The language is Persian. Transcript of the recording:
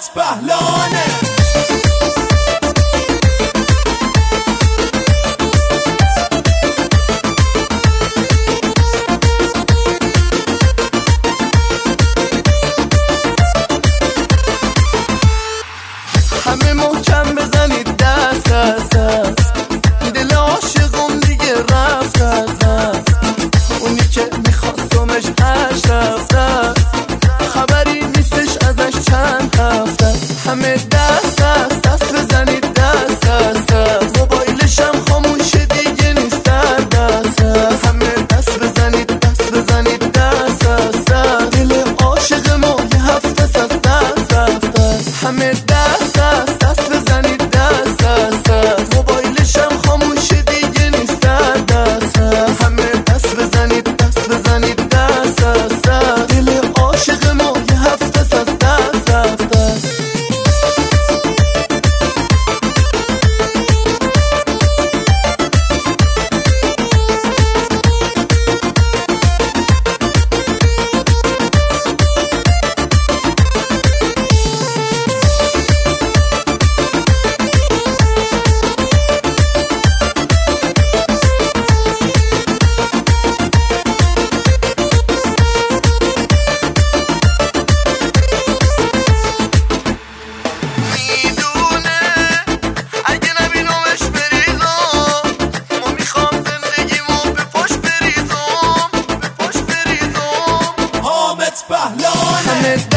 حامد بهلانه. همه محکم بزنید دست از دست، دل عاشقم دیگه رفت از دست، اونی که میخواستمش هش رفت است، خبری نیستش ازش چند هفته است. همه دست از دست بزنید دست از دست، موبایلشم خاموشه دیگه نیست در دست است. همه دست بزنید دست از دست، دل عاشق ما یه هفته از دست رفت است. همه دست از دست بزنید دست از دست، موبایلشم خاموشه دیگه نیست در دست است. همه دست بزنید دست از دست، دل عاشق ما یه هفته از دست رفت است. بهلانه.